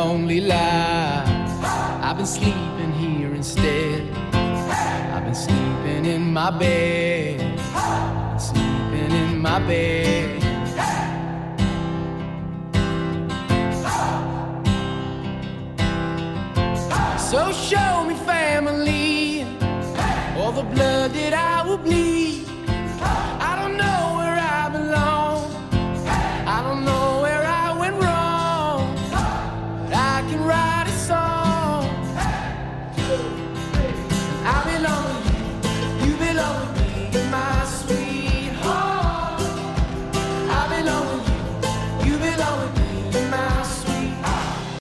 lonely life. I've been sleeping here instead. I've been sleeping in my bed. I've been sleeping in my bed. So show me family, all the blood that I